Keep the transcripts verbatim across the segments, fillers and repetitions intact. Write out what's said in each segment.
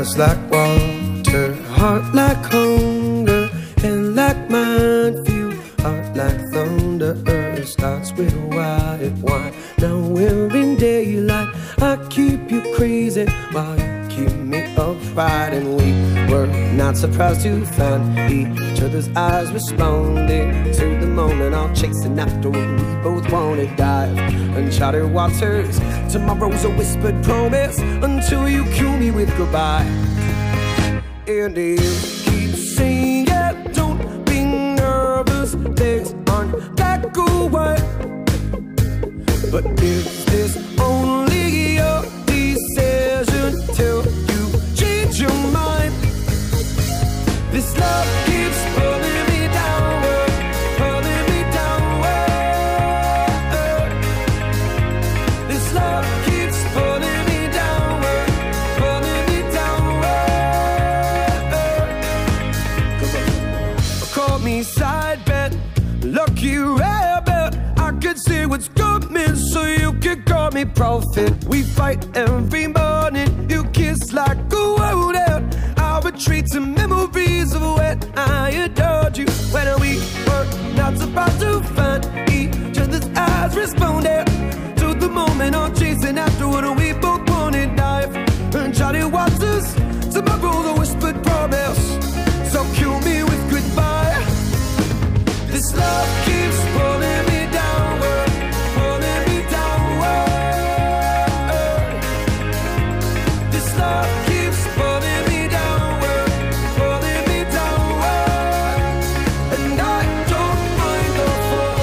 eyes like water, heart like hunger, and like mine, feel heart like thunder. Earth starts with white wine. Now we're in daylight. I keep you crazy while you keep me upright. And we were not surprised to find each other's eyes responding to the moment, all chasing after what we both wanted. Dive uncharted waters, tomorrow's a whispered promise, until you cue me with goodbye. And you keep saying, yeah, don't be nervous, days aren't black or white. But is this only your decision till you change your mind? This love keeps pulling me downward, pulling me downward. This love keeps pulling me downward, pulling me downward. Call me side bet, lucky rabbit. I could see what's coming, so you could call me prophet. We fight every morning, you kiss like a wounded. I retreat to memories of when I adored you, when we were not supposed to find each other's eyes responded to the moment, on chasing after what we both wanted. Dive uncharted waters, tomorrow's a whispered promise, so kill me with goodbye. This love keeps pulling me downward, pulling me downward. This love keeps pulling me downward, pulling me downward. And I don't mind the fall.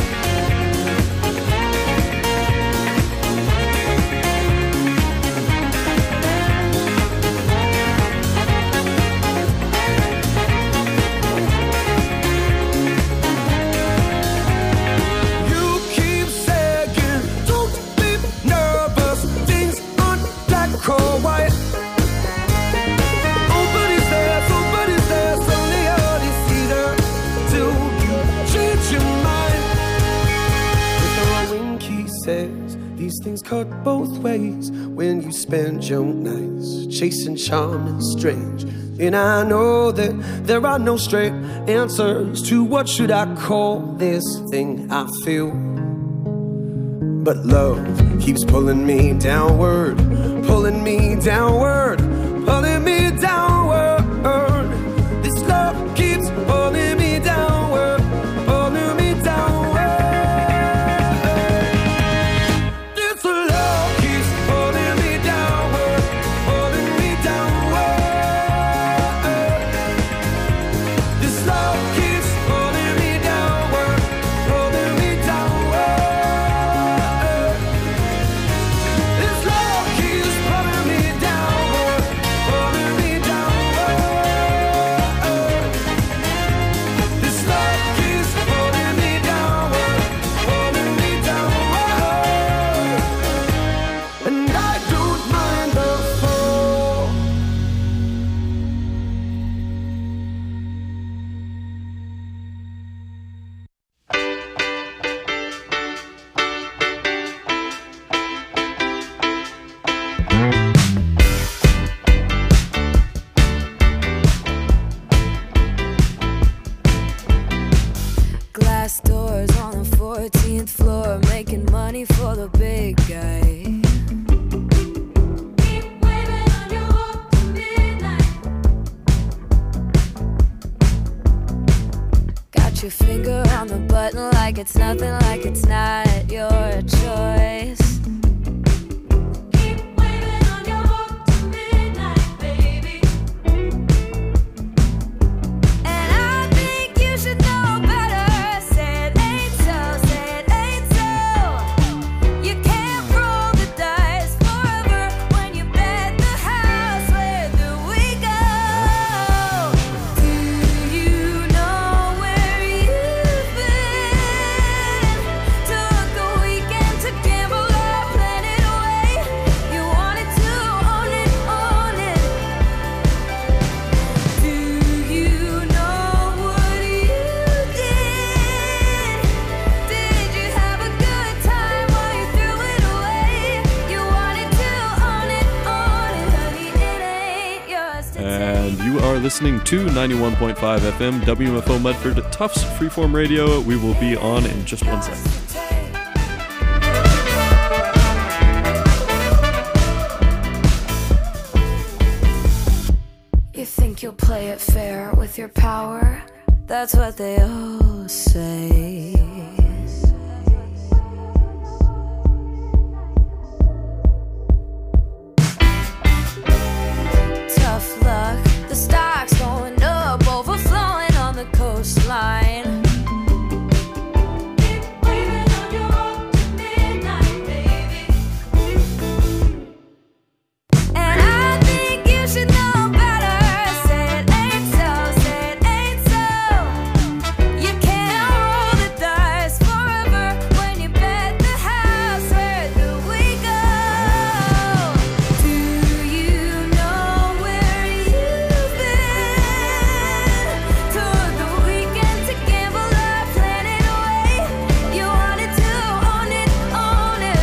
You keep saying, don't be nervous, things aren't black or white. Nobody's there, somebody's there, only only see her till you change your mind. If the wind key says these things cut both ways, when you spend your nights chasing charm and strange. And I know that there are no straight answers to what should I call this thing I feel. But love keeps pulling me downward, pulling me downward, pulling me downward. This love keeps pulling me downward, pulling me downward. This love keeps pulling me downward, pulling me downward. This love keeps pulling me downward, pulling me downward. This love keeps pulling me downward, pulling me downward. This love keeps pulling me downward, pulling me downward. And I don't mind the fall. Glass doors on the fourteenth floor, making money for the big guy. Keep waving on your walk to midnight. Got your finger on the button like it's nothing, like it's not your choice. Keep waving on your walk to midnight, baby. And I think you should know better. Say it ain't so, say it ain't so. You can't roll the dice forever when you bet the house. Where do we go? Do you know where you've been? Took a weekend to gamble are listening to ninety-one point five F M, W M F O Medford, Tufts Freeform Radio. We will be on in just one second. You think you'll play it fair with your power? That's what they all say. Tough luck, the stock's going up, overflowing on the coastline. Keep waving on your road to midnight, baby. And I think you should know better. Say it ain't so, say it ain't so. You can't roll the dice forever when you bet the house. Where do we go? Do you know where you've been? Took the weekend to gamble or plan it away. You wanted to own it, own it.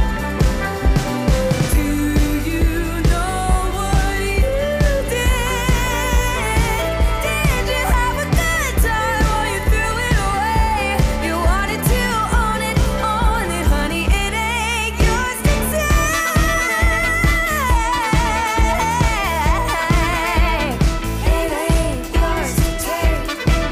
Do you know what you did? Did you have a good time or you threw it away? You wanted to own it, own it, honey. It ain't yours to take. It ain't yours to take.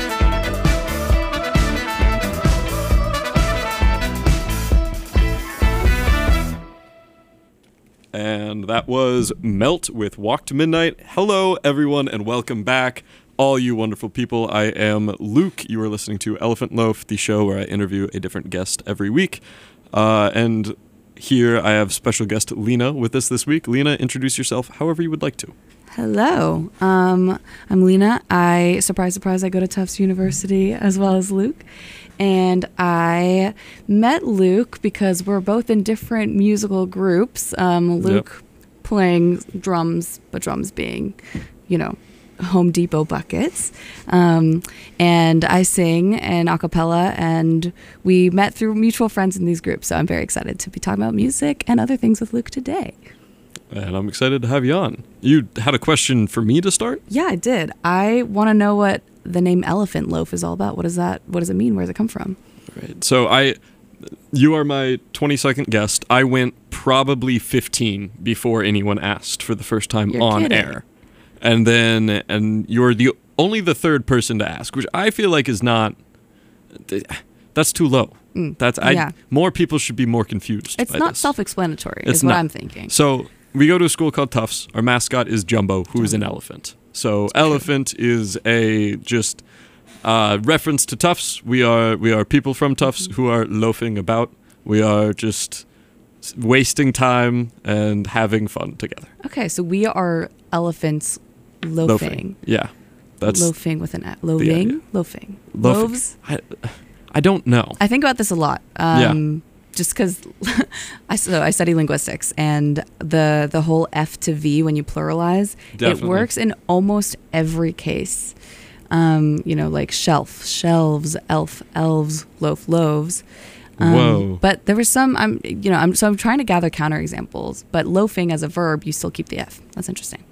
And that was Melt with Walk to Midnight. Hello, everyone, and welcome back, all you wonderful people. I am Luke. You are listening to Elephant Loaf, the show where I interview a different guest every week. Uh, and here I have special guest Lena with us this week. Lena, introduce yourself however you would like to. Hello, um, I'm Lena. I, surprise, surprise, I go to Tufts University as well as Luke. And I met Luke because we're both in different musical groups. Um, Luke playing drums, but drums being, you know, Home Depot buckets. Um, and I sing and a cappella, and we met through mutual friends in these groups. So I'm very excited to be talking about music and other things with Luke today. And I'm excited to have you on. You had a question for me to start? Yeah, I did. I want to know what the name Elephant Loaf is all about. What is that? What does it mean? Where does it come from? Right. So I, you are my twenty-second guest. I went probably fifteen before anyone asked for the first time You're on kidding. air. And then, and you're the only the third person to ask, which I feel like is not, that's too low. Mm, That's, I, yeah. more people should be more confused It's by not this. self-explanatory, It's is what not. I'm thinking. So we go to a school called Tufts. Our mascot is Jumbo, who is an elephant. So elephant is a just uh, reference to Tufts. We are we are people from Tufts who are loafing about. We are just s- wasting time and having fun together. Okay, so we are elephants loafing. Yeah, that's Loafing with an A. idea. Loafing? Loafing. loafing. Loaves? I, I don't know. I think about this a lot. Um, Just because I, so I study linguistics, and the, the whole F to V, when you pluralize, Definitely. it works in almost every case. Um, you know, like shelf, shelves, elf, elves, loaf, loaves. Um, Whoa. But there was some, I'm, you know, I'm, so I'm trying to gather counterexamples, but loafing as a verb, you still keep the F. That's interesting.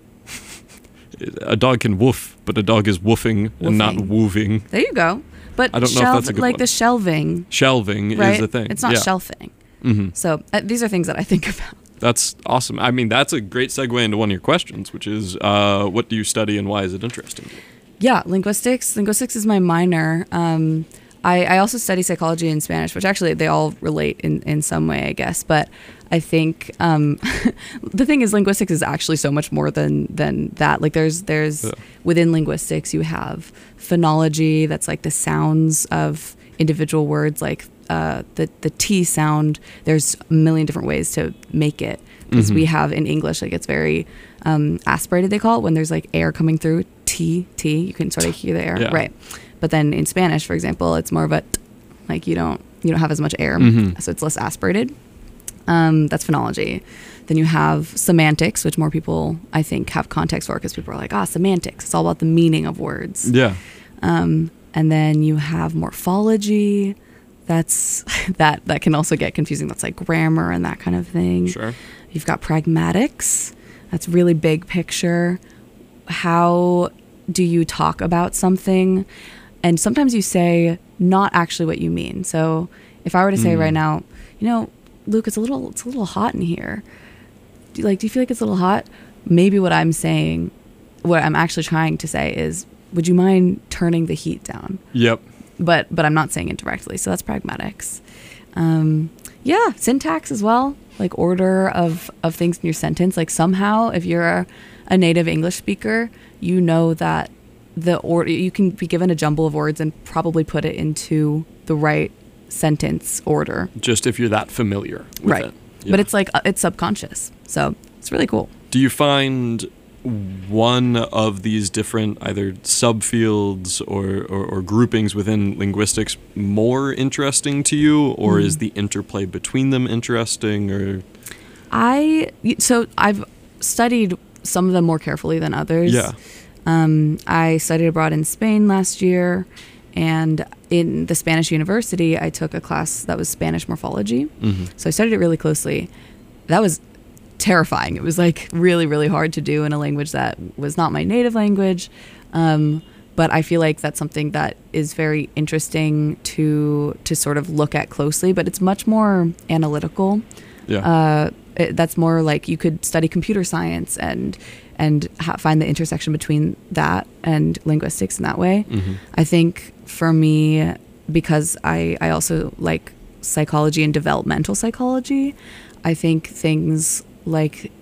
A dog can woof, but a dog is woofing, and not Woofing. wooving. There you go. But I don't know if shelf, that's a good like one. the shelving, Shelving right? is the thing. It's not yeah. shelving. hmm So uh, these are things that I think about. That's awesome. I mean, that's a great segue into one of your questions, which is, uh, what do you study and why is it interesting to you? Yeah, linguistics. Linguistics is my minor. Um, I, I also study psychology and Spanish, which actually they all relate in, in some way, I guess. But I think um, the thing is, linguistics is actually so much more than than that. Like there's there's Yeah. within linguistics you have phonology, that's like the sounds of individual words, like uh, the the T sound. There's a million different ways to make it, because Mhm. we have in English, like it's very um, aspirated, they call it, when there's like air coming through. T T, you can sort of hear the air, Yeah. right? But then in Spanish, for example, it's more of a t, like you don't you don't have as much air, Mhm. so it's less aspirated. Um, that's phonology. Then you have semantics, which more people I think have context for, because people are like, ah, semantics. It's all about the meaning of words. Yeah. Um, and then you have morphology. That's that that can also get confusing. That's like grammar and that kind of thing. Sure. You've got pragmatics. That's really big picture. How do you talk about something, and sometimes you say not actually what you mean. So if I were to say Mm. right now, you know, Luke, it's a little it's a little hot in here. Do you, like, do you feel like it's a little hot? Maybe what I'm saying, what I'm actually trying to say is, would you mind turning the heat down? Yep. But but I'm not saying it directly, so that's pragmatics. Um, yeah, syntax as well, like order of, of things in your sentence. Like somehow, if you're a, a native English speaker, you know that the order, you can be given a jumble of words and probably put it into the right sentence order. Just if you're that familiar with Right. it. Yeah. But it's like, uh, it's subconscious. So it's really cool. Do you find one of these different either subfields or, or, or groupings within linguistics more interesting to you, or Mm. is the interplay between them interesting? Or I, so I've studied some of them more carefully than others. yeah, Um, I studied abroad in Spain last year, and in the Spanish university, I took a class that was Spanish morphology. hmm So I studied it really closely. That was terrifying. It was like really, really hard to do in a language that was not my native language. Um, but I feel like that's something that is very interesting to to sort of look at closely. But it's much more analytical. yeah, Uh, it, that's more like you could study computer science and and ha- find the intersection between that and linguistics in that way. hmm I think for me, because I, I also like psychology and developmental psychology, I think things like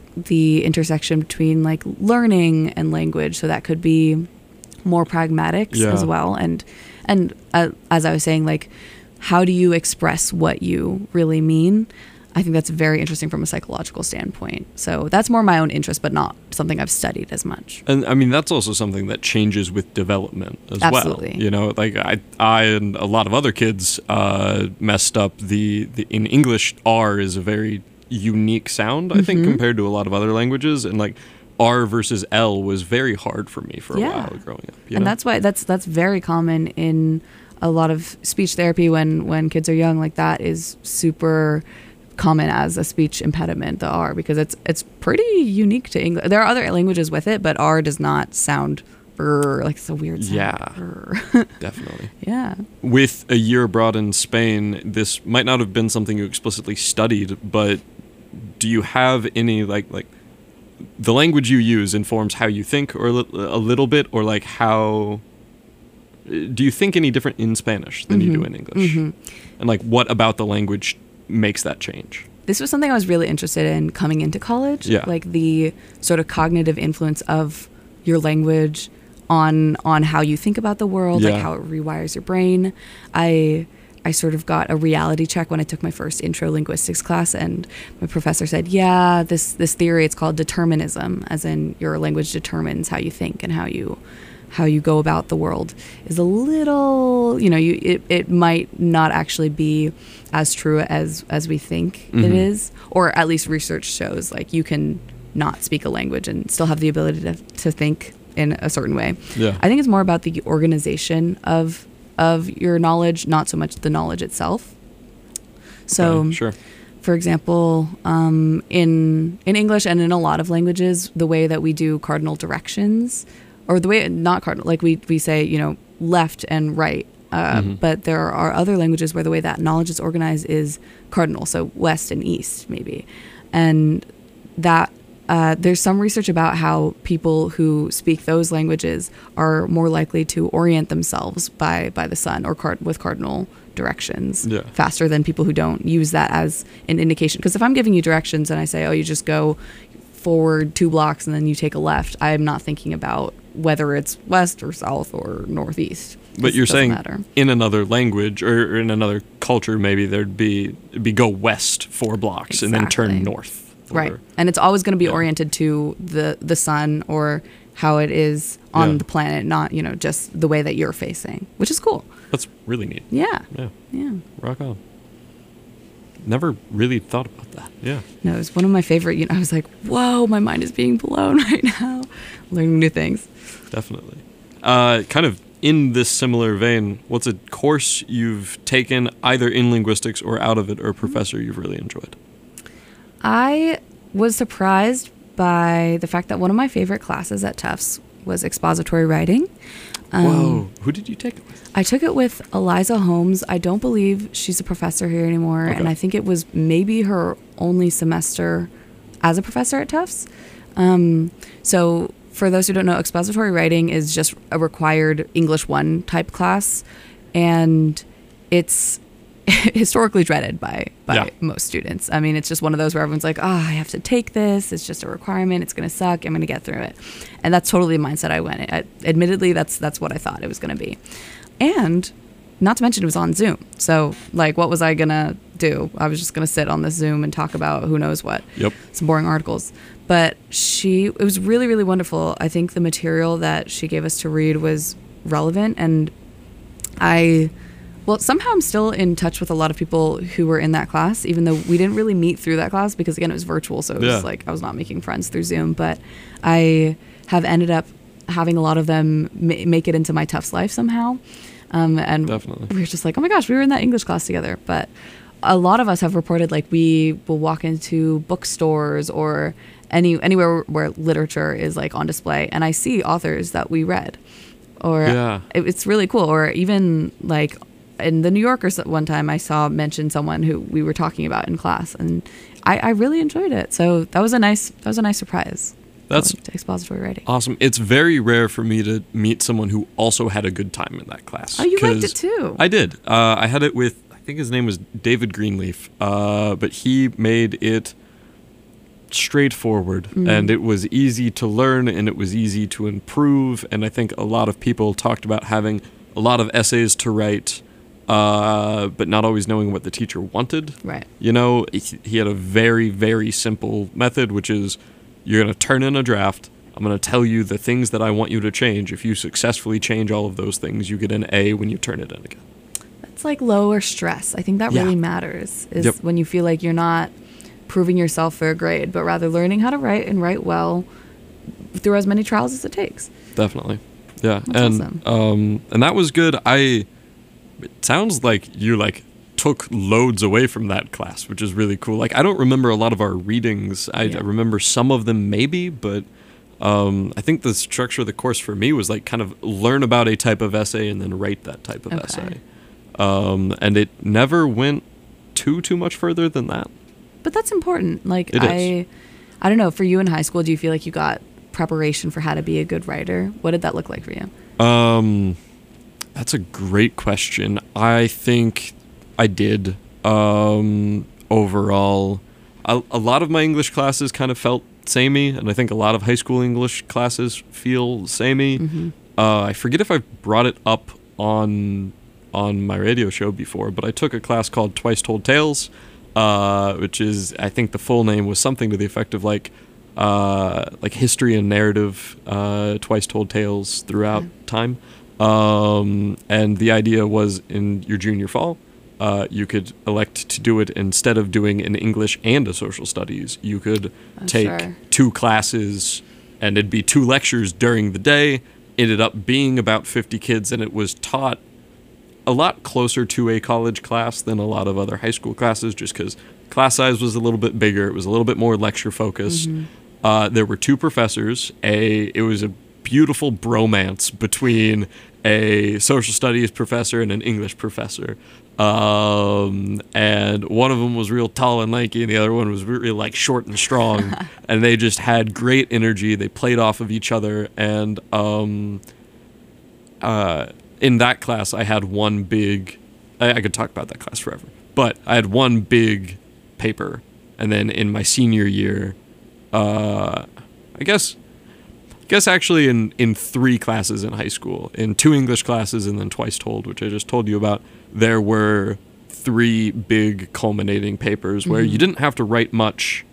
the intersection between like learning and language, so that could be more pragmatics Yeah. as well. And and uh, as I was saying, like, how do you express what you really mean? I think that's very interesting from a psychological standpoint. So that's more my own interest, but not something I've studied as much. And I mean, that's also something that changes with development as Absolutely. well. You know, like I, I and a lot of other kids uh, messed up the, the in English. R is a very unique sound, I think, Mhm. compared to a lot of other languages, and like R versus L was very hard for me for a Yeah. while growing up. You And know? that's why that's that's very common in a lot of speech therapy when when kids are young. Like that is super common as a speech impediment, the R, because it's it's pretty unique to English. There are other languages with it, but R does not sound er, like it's a weird sound. Yeah. Er. definitely. Yeah. With a year abroad in Spain, this might not have been something you explicitly studied, but do you have any like like the language you use informs how you think, or a li- a little bit, or like how do you think any different in Spanish than you do in English? Mhm. And like what about the language makes that change? This was something I was really interested in coming into college. Yeah. Like the sort of cognitive influence of your language on on how you think about the world, Yeah. like how it rewires your brain. I I sort of got a reality check when I took my first intro linguistics class, and my professor said, "Yeah, this this theory, it's called determinism, as in your language determines how you think and how you how you go about the world, is a little, you know, you it, it might not actually be as true as as we think it Mhm. is, or at least research shows like you can not speak a language and still have the ability to, to think in a certain way. Yeah. I think it's more about the organization of of your knowledge, not so much the knowledge itself. So Okay, sure. for example, um, in in English and in a lot of languages, the way that we do cardinal directions, or the way not cardinal, like we we say, you know, left and right. Uh, Mhm. But there are other languages where the way that knowledge is organized is cardinal, so west and east maybe, and that. Uh, there's some research about how people who speak those languages are more likely to orient themselves by by the sun or card with cardinal directions Yeah. faster than people who don't use that as an indication. Because if I'm giving you directions and I say, oh, you just go forward two blocks and then you take a left, I'm not thinking about whether it's west or south or northeast. But It you're doesn't saying matter. in another language or in another culture, maybe there'd be it'd be go west four blocks and then turn Exactly. north. Right. Or- And it's always going to be Yeah. oriented to the the sun or how it is on Yeah. the planet, not, you know, just the way that you're facing, which is cool. That's really neat. Yeah. Yeah. Yeah. Rock on. Never really thought about that. Yeah. No, it was one of my favorite, you know, I was like, whoa, my mind is being blown right now. Learning new things. Definitely. Uh, kind of in this similar vein, what's a course you've taken either in linguistics or out of it, or a professor you've really enjoyed? I was surprised by the fact that one of my favorite classes at Tufts was expository writing. Um, Whoa. Who did you take it with? I took it with Eliza Holmes. I don't believe she's a professor here anymore, Okay. and I think it was maybe her only semester as a professor at Tufts. Um, so for those who don't know, expository writing is just a required English one type class, and it's historically dreaded by by Yeah. most students. I mean, it's just one of those where everyone's like, "Oh, I have to take this. It's just a requirement. It's going to suck. I'm going to get through it." And that's totally the mindset I went. I, admittedly, that's that's what I thought it was going to be. And not to mention it was on Zoom. So, like, what was I going to do? I was just going to sit on this Zoom and talk about who knows what. Yep. Some boring articles. But she, it was really, really wonderful. I think the material that she gave us to read was relevant. And I, well, somehow I'm still in touch with a lot of people who were in that class, even though we didn't really meet through that class because, again, it was virtual. So it Yeah. was like I was not making friends through Zoom. But I have ended up having a lot of them ma- make it into my Tufts life somehow. Um, and Definitely. we were just like, oh my gosh, we were in that English class together. But a lot of us have reported like we will walk into bookstores or any anywhere where literature is like on display, and I see authors that we read, or Yeah. it, it's really cool. Or even like in the New Yorker s- one time, I saw mention someone who we were talking about in class, and I, I really enjoyed it. So that was a nice that was a nice surprise. That's going to expository writing. awesome. It's very rare for me to meet someone who also had a good time in that class. Oh, you liked 'cause it too. I did. Uh, I had it with, I think his name was David Greenleaf, uh, but he made it straightforward, Mm. and it was easy to learn, and it was easy to improve. And I think a lot of people talked about having a lot of essays to write, uh, but not always knowing what the teacher wanted. Right. You know, he he had a very, very simple method, which is you're going to turn in a draft. I'm going to tell you the things that I want you to change. If you successfully change all of those things, you get an A when you turn it in again. It's like lower stress. I think that Yeah. really matters is Yep. when you feel like you're not proving yourself for a grade, but rather learning how to write and write well through as many trials as it takes. Definitely. Yeah. That's and awesome. um and that was good. I it sounds like you like took loads away from that class, which is really cool. Like I don't remember a lot of our readings. I, Yeah. I remember some of them maybe, but um I think the structure of the course for me was like kind of learn about a type of essay and then write that type of Okay. essay. Um and it never went too too much further than that. But that's important. Like It I is. I don't know, for you in high school, do you feel like you got preparation for how to be a good writer? What did that look like for you? Um, that's a great question. I think I did. Um, overall, a, a lot of my English classes kind of felt samey, and I think a lot of high school English classes feel samey. Mm-hmm. Uh, I forget if I've brought it up on on my radio show before, but I took a class called Twice Told Tales, uh, which is, I think the full name was something to the effect of like uh, like history and narrative, uh, twice told tales throughout time. Um, and the idea was in your junior fall, uh, you could elect to do it instead of doing an English and a social studies. You could Oh, take sure. two classes, and it'd be two lectures during the day. Ended up being about fifty kids, and it was taught a lot closer to a college class than a lot of other high school classes, just because class size was a little bit bigger. It was a little bit more lecture focused. Uh, there were two professors. A it was a beautiful bromance between a social studies professor and an English professor. Um, and one of them was real tall and lanky, and the other one was really like short and strong. And they just had great energy. They played off of each other, and um, uh, in that class, I had one big. I, I could talk about that class forever, but I had one big paper, and then in my senior year, uh, I guess, I guess actually in in three classes in high school, in two English classes, and then Twice Told, which I just told you about, there were three big culminating papers where you didn't have to write much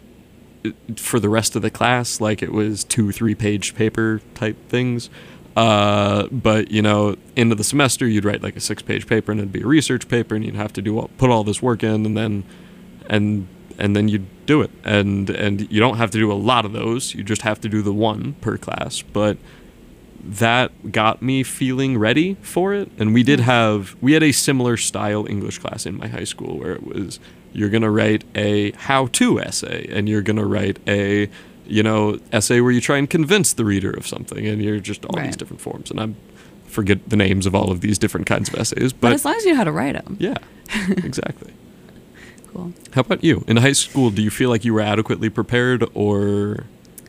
for the rest of the class, like it was two, three page paper type things. Uh, but you know, end of the semester, you'd write like a six page paper, and it'd be a research paper, and you'd have to do all, put all this work in, and then, and and then you'd do it. And and you don't have to do a lot of those. You just have to do the one per class. But that got me feeling ready for it. And we did have we had a similar style English class in my high school where it was you're gonna write a how-to essay, and you're gonna write a you know, essay where you try and convince the reader of something, and you're just all these Right. different forms. And I forget the names of all of these different kinds of essays, But, but, as long as you know how to write them. yeah, exactly. Cool. How about you? In high school, do you feel like you were adequately prepared, or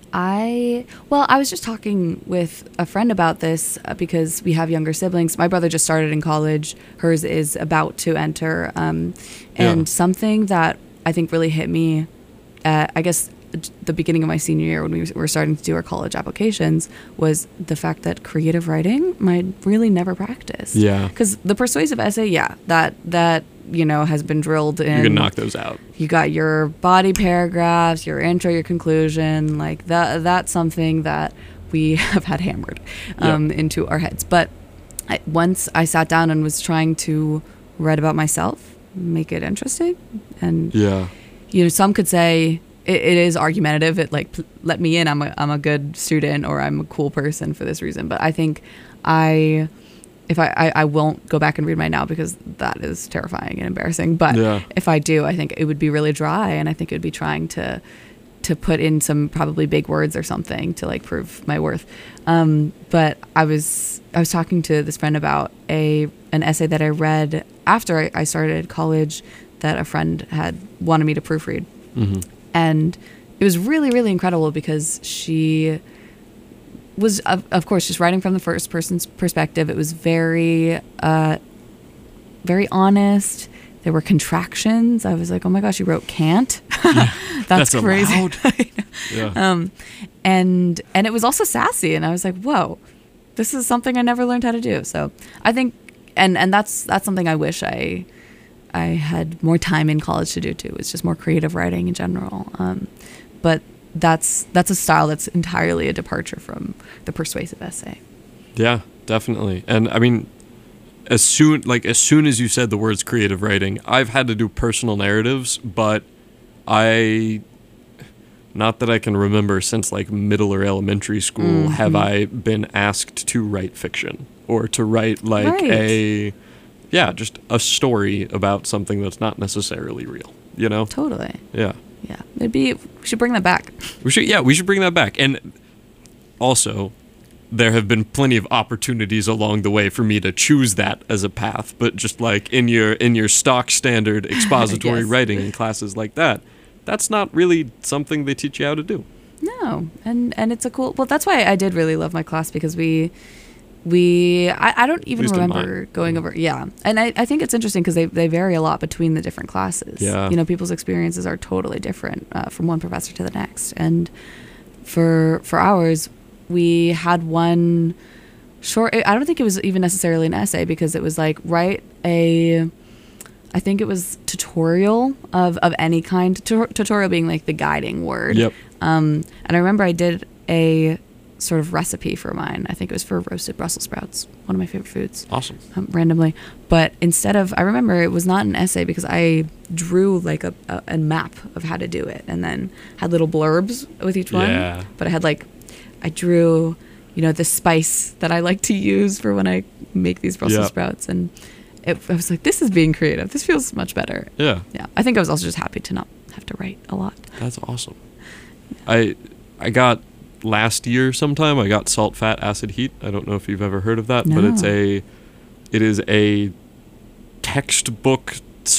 I well, I was just talking with a friend about this uh, because we have younger siblings. My brother just started in college. Hers is about to enter. Um, and Yeah. something that I think really hit me, at, I guess, the beginning of my senior year when we were starting to do our college applications was the fact that creative writing I really never practiced. Yeah. Because the persuasive essay, yeah, that that you know has been drilled in. you can knock those out? You got your body paragraphs, your intro, your conclusion, like that. That's something that we have had hammered um, Yeah. into our heads. But I, once I sat down and was trying to write about myself, make it interesting, and Yeah. you know, some could say it, it is argumentative. It like p- let me in. I'm a I'm a good student, or I'm a cool person for this reason. But I think I. If I, I, I won't go back and read mine now because that is terrifying and embarrassing. But Yeah. if I do, I think it would be really dry, and I think it would be trying to to put in some probably big words or something to like prove my worth. Um, but I was I was talking to this friend about a an essay that I read after I, I started college that a friend had wanted me to proofread, Mm-hmm. and it was really really incredible because she was of, of course just writing from the first person's perspective. It was very uh very honest. There were contractions. I was like, oh my gosh, you wrote can't. that's, That's crazy. allowed. Yeah. um and and it was also sassy, and I was like, whoa, this is something I never learned how to do. So I think and and that's that's something I wish I I had more time in college to do too. It's just more creative writing in general. Um but that's that's a style that's entirely a departure from the persuasive essay. Yeah, definitely. And I mean, as soon like as soon as you said the words creative writing, I've had to do personal narratives, but I not that I can remember since like middle or elementary school Mm-hmm. have I been asked to write fiction or to write like Right. a yeah, just a story about something that's not necessarily real, you know? Totally. Yeah. Yeah. It'd be we should bring that back. We should, yeah, we should bring that back. And also, there have been plenty of opportunities along the way for me to choose that as a path. But just like in your in your stock standard expository Yes. writing in classes like that, that's not really something they teach you how to do. No. And and it's a cool well that's why I did really love my class because we we I, I don't even least in remember mine. going over yeah and I, I think it's interesting because they, they vary a lot between the different classes. Yeah. You know, people's experiences are totally different uh, from one professor to the next. And for for ours we had one short I don't think it was even necessarily an essay because it was like write a I think it was tutorial of, of any kind, Tut- tutorial being like the guiding word. Yep. Um, and I remember I did a sort of recipe for mine. I think it was for roasted Brussels sprouts, one of my favorite foods, Awesome. um, randomly. But instead of, I remember it was not an essay because I drew like a, a, a map of how to do it and then had little blurbs with each one. Yeah. But I had like, I drew, you know, the spice that I like to use for when I make these Brussels Yeah. sprouts. And it, I was like, this is being creative. This feels much better. Yeah. Yeah. I think I was also just happy to not have to write a lot. That's awesome. I I got last year sometime I got Salt, Fat, Acid, Heat. I don't know if you've ever heard of that, but it's No. a it is a textbook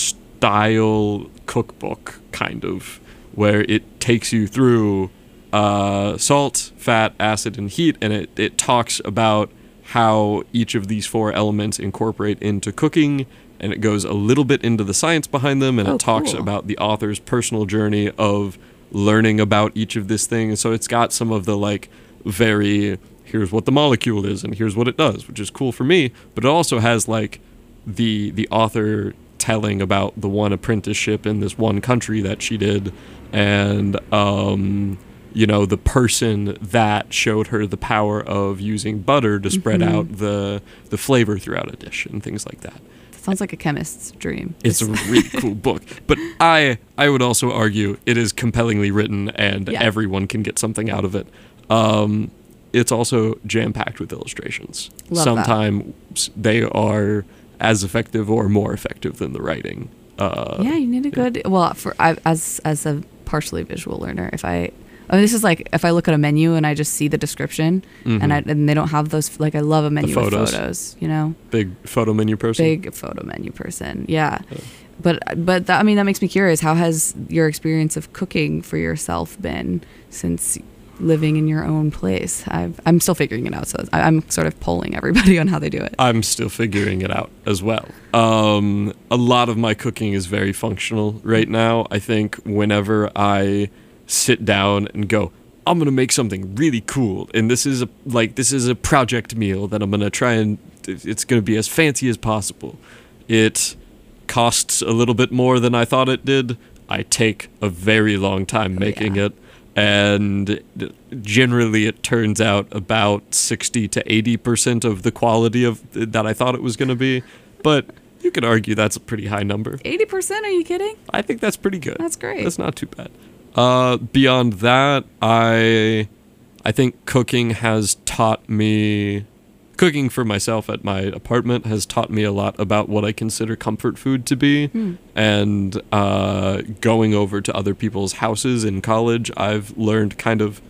style cookbook kind of where it takes you through uh, salt, fat, acid, and heat, and it, it talks about how each of these four elements incorporate into cooking, and it goes a little bit into the science behind them, and Oh, it talks cool. about the author's personal journey of learning about each of this thing. So it's got some of the like very here's what the molecule is and here's what it does, which is cool for me, but it also has like the the author telling about the one apprenticeship in this one country that she did, and um you know, the person that showed her the power of using butter to spread Mhm. out the the flavor throughout a dish and things like that. Sounds like a chemist's dream. It's a really cool book, but I I would also argue it is compellingly written and Yeah. everyone can get something out of it. Um, it's also jam packed with illustrations. Love that. Sometimes they are as effective or more effective than the writing. Uh, yeah, you need a good. Well, for I, as as a partially visual learner, if I Oh, this is like if I look at a menu and I just see the description and I and they don't have those. Like I love a menu with photos. photos. You know, Big photo menu person. big photo menu person. Yeah, but but that, I mean that makes me curious. How has your experience of cooking for yourself been since living in your own place? I've, I'm still figuring it out, so I, I'm sort of polling everybody on how they do it. I'm still figuring it out as well. Um, a lot of my cooking is very functional right now. I think whenever I sit down and go, I'm gonna make something really cool, and this is a like this is a project meal that I'm gonna try and it's gonna be as fancy as possible. It costs a little bit more than I thought it did. I take a very long time making yeah. it. And generally it turns out about sixty to eighty percent of the quality of that I thought it was going to be. But you could argue that's a pretty high number. eighty percent? Are you kidding? I think that's pretty good. That's great. That's not too bad. Uh, beyond that, I I think cooking has taught me cooking for myself at my apartment has taught me a lot about what I consider comfort food to be. Hmm. And uh, going over to other people's houses in college, I've learned kind of,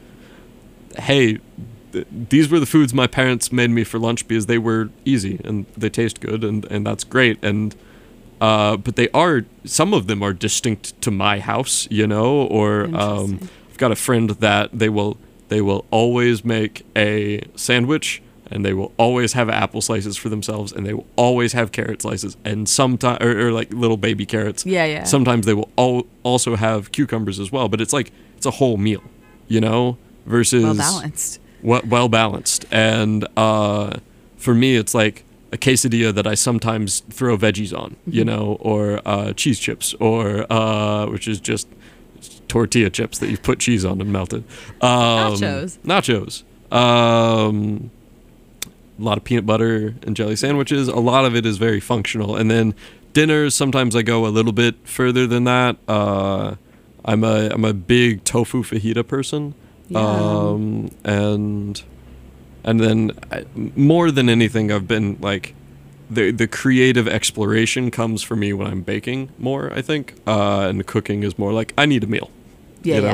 hey, th- these were the foods my parents made me for lunch because they were easy and they taste good and, and that's great. And uh, but they are, some of them are distinct to my house, you know, or um, Interesting. I've got a friend that they will they will always make a sandwich. And they will always have apple slices for themselves, and they will always have carrot slices, and sometimes or, or like little baby carrots. Yeah, yeah. Sometimes they will al- also have cucumbers as well, but it's like it's a whole meal, you know, versus Well balanced. Well, well balanced. And uh, for me, it's like a quesadilla that I sometimes throw veggies on, you know, or uh, cheese chips, or uh, which is just tortilla chips that you've put cheese on and melted. Um, Nachos. Nachos. Um, a lot of peanut butter and jelly sandwiches. A lot of it is very functional. And then dinners, sometimes I go a little bit further than that. Uh, I'm a I'm a big tofu fajita person. Yeah. Um, and and then I, more than anything, I've been like the the creative exploration comes for me when I'm baking more, I think. Uh, and cooking is more like I need a meal. Yeah, you know? yeah.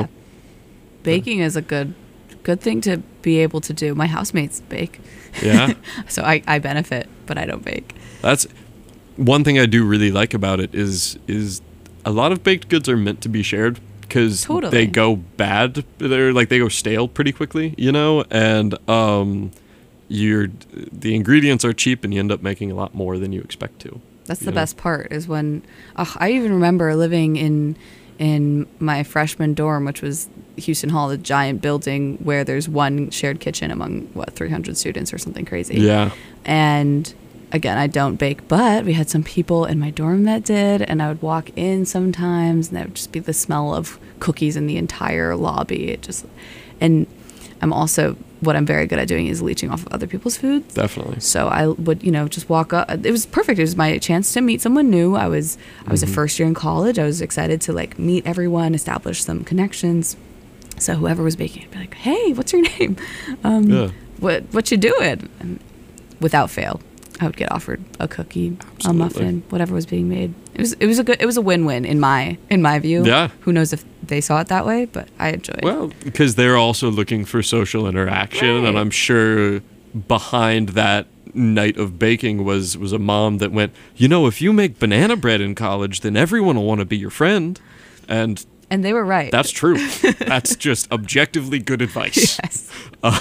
Baking is a good good thing to be able to do. My housemates bake. Yeah. So I, I benefit, but I don't bake. That's one thing I do really like about it is is a lot of baked goods are meant to be shared because Totally. they go bad. They're like they go stale pretty quickly, you know, and um, you're the ingredients are cheap and you end up making a lot more than you expect to. That's you the know? best part is when ugh, I even remember living in in my freshman dorm, which was Houston Hall, the giant building where there's one shared kitchen among what three hundred students or something crazy. Yeah. And again, I don't bake, but we had some people in my dorm that did, and I would walk in sometimes, and that would just be the smell of cookies in the entire lobby. It just, and I'm also what I'm very good at doing is leeching off of other people's food. Definitely. So I would, you know, just walk up. It was perfect. It was my chance to meet someone new. I was, I was a first year in college. I was excited to like meet everyone, establish some connections. So whoever was baking, I'd be like, "Hey, what's your name? Um, Yeah. What what you doing?" And without fail, I would get offered a cookie, Absolutely. a muffin, whatever was being made. It was it was a good it was a win win in my in my view. Yeah. Who knows if they saw it that way, but I enjoyed. Well, because they're also looking for social interaction, Right. and I'm sure behind that night of baking was was a mom that went, you know, if you make banana bread in college, then everyone will want to be your friend, and and they were right. that's true. That's just objectively good advice. yes.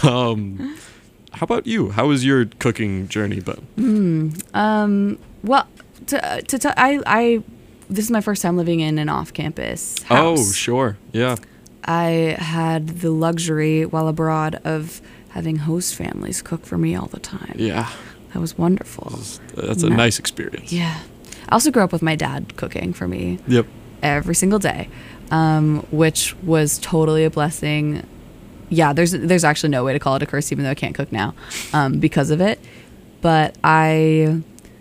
Um, how about you? How was your cooking journey been? Um. Well, to to tell I I this is my first time living in an off-campus house. Oh, sure, yeah, I had the luxury while abroad of having host families cook for me all the time. yeah. That was wonderful. That's a No. nice experience. Yeah. I also grew up with my dad cooking for me Yep. every single day, um, which was totally a blessing. Yeah, there's there's actually no way to call it a curse, even though I can't cook now um, because of it. But I,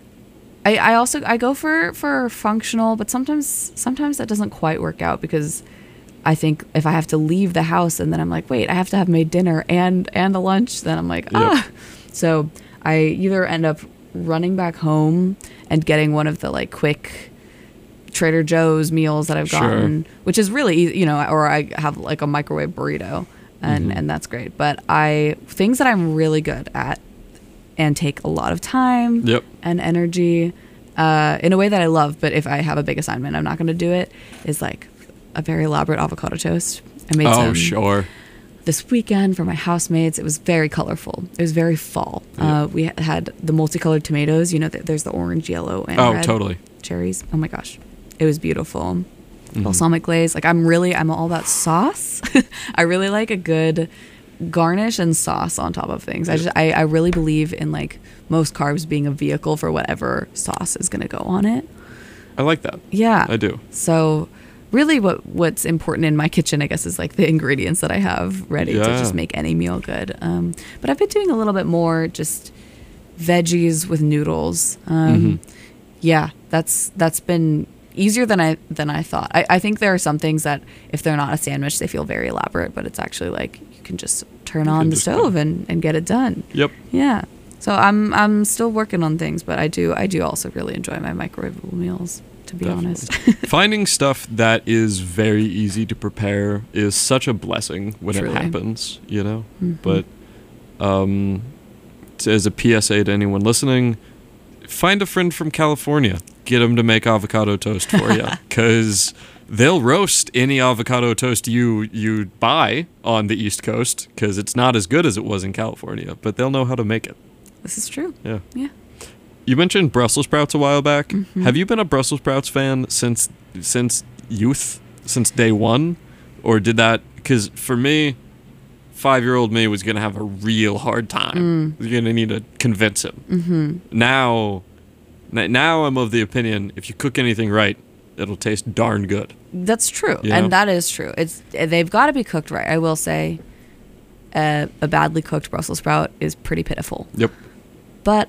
I, I also I go for for functional, but sometimes sometimes that doesn't quite work out because I think if I have to leave the house and then I'm like, wait, I have to have made dinner and and a lunch, then I'm like, ah. So I either end up running back home and getting one of the like quick Trader Joe's meals that I've Sure. gotten, which is really easy, you know, or I have like a microwave burrito, and Mhm. and that's great. But I things that I'm really good at and take a lot of time Yep. and energy uh, in a way that I love. But if I have a big assignment, I'm not going to do it. Is like a very elaborate avocado toast. I made Oh, some sure. this weekend for my housemates. It was very colorful. It was very fall. Yeah. Uh, we had the multicolored tomatoes. You know, th- there's the orange, yellow, and Oh, red totally. cherries. Oh my gosh, it was beautiful. Mhm. Balsamic glaze. Like I'm really, I'm all about sauce. I really like a good garnish and sauce on top of things. I Yeah. just, I, I really believe in like most carbs being a vehicle for whatever sauce is gonna go on it. I like that. Yeah, I do. So really what what's important in my kitchen, I guess, is like the ingredients that I have ready to Yeah. just make any meal good. Um, but I've been doing a little bit more just veggies with noodles. Um, Mhm. Yeah, that's that's been easier than I than I thought. I, I think there are some things that if they're not a sandwich, they feel very elaborate, but it's actually like you can just turn You on can the just stove go. and, and get it done. Yep. Yeah. So I'm I'm still working on things, but I do I do also really enjoy my microwavable meals, to be honest. Finding stuff that is very easy to prepare is such a blessing when Truly. it happens, you know? Mhm. But um, t- as a P S A to anyone listening, find a friend from California. Get them to make avocado toast for you, because they'll roast any avocado toast you you buy on the East Coast, because it's not as good as it was in California, but they'll know how to make it. This is true. Yeah. Yeah. You mentioned Brussels sprouts a while back. Mhm. Have you been a Brussels sprouts fan since since youth, since day one, or did that? Because for me, five-year-old me was gonna have a real hard time. You're gonna need to convince him. Mm-hmm. Now, n- now I'm of the opinion if you cook anything right, it'll taste darn good. That's true, You know? and that is true. It's they've got to be cooked right. I will say, uh, a badly cooked Brussels sprout is pretty pitiful. Yep. But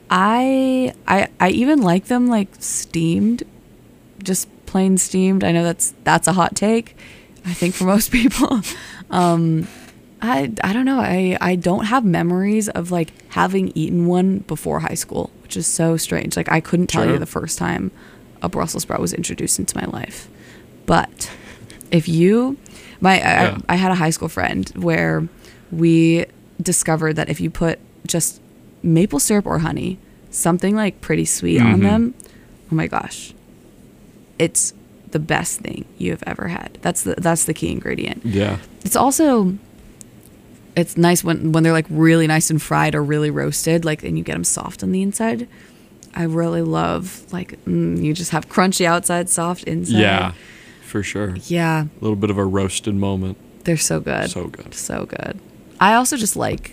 I I I even like them like steamed, just plain steamed. I know that's that's a hot take, I think, for most people. um, I I don't know. I I don't have memories of like having eaten one before high school, which is so strange. Like I couldn't tell Sure. you the first time a Brussels sprout was introduced into my life. But if you, my Yeah. I, I had a high school friend where we discovered that if you put just maple syrup or honey, something like pretty sweet on Mhm. them, oh my gosh, it's the best thing you have ever had. That's the that's the key ingredient. Yeah. It's also it's nice when when they're like really nice and fried or really roasted, like, and you get them soft on the inside. I really love like mm, you just have crunchy outside, soft inside. Yeah. For sure. Yeah, A little bit of a roasted moment. they're so good. So good. So good. I also just like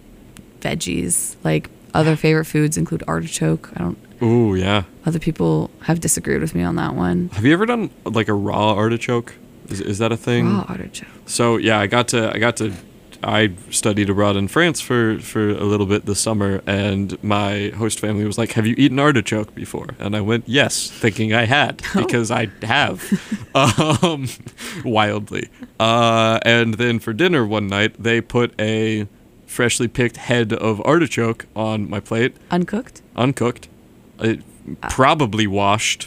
veggies. Like other favorite foods include artichoke. I don't. Ooh, yeah. Other people have disagreed with me on that one. Have you ever done like a raw artichoke? Is, is that a thing? Raw artichoke. So yeah, I got to I got to I studied abroad in France for for a little bit this summer, and my host family was like, "Have you eaten artichoke before?" And I went, "Yes," thinking I had because I have, um, wildly. Uh, and then for dinner one night, they put a freshly picked head of artichoke on my plate, Uncooked. uncooked, it, probably washed.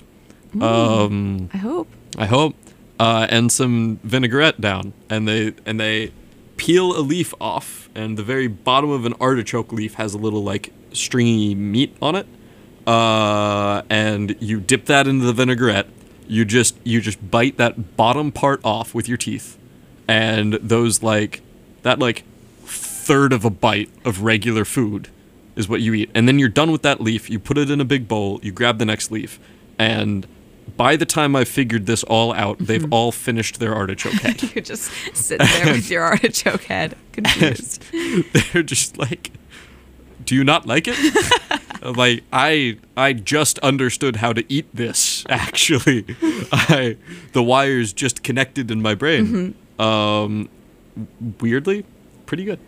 Um, I hope. I hope, uh, and some vinaigrette down, and they and they peel a leaf off, and the very bottom of an artichoke leaf has a little like stringy meat on it, uh, and you dip that into the vinaigrette. You just you just bite that bottom part off with your teeth, and those like that like third of a bite of regular food is what you eat, and then you're done with that leaf. You put it in a big bowl. You grab the next leaf, and by the time I've figured this all out, they've all finished their artichoke head. You just sit there with your artichoke head, confused. They're just like, "Do you not like it?" I'm like, I I just understood how to eat this. Actually, I the wires just connected in my brain. Um, weirdly, pretty good.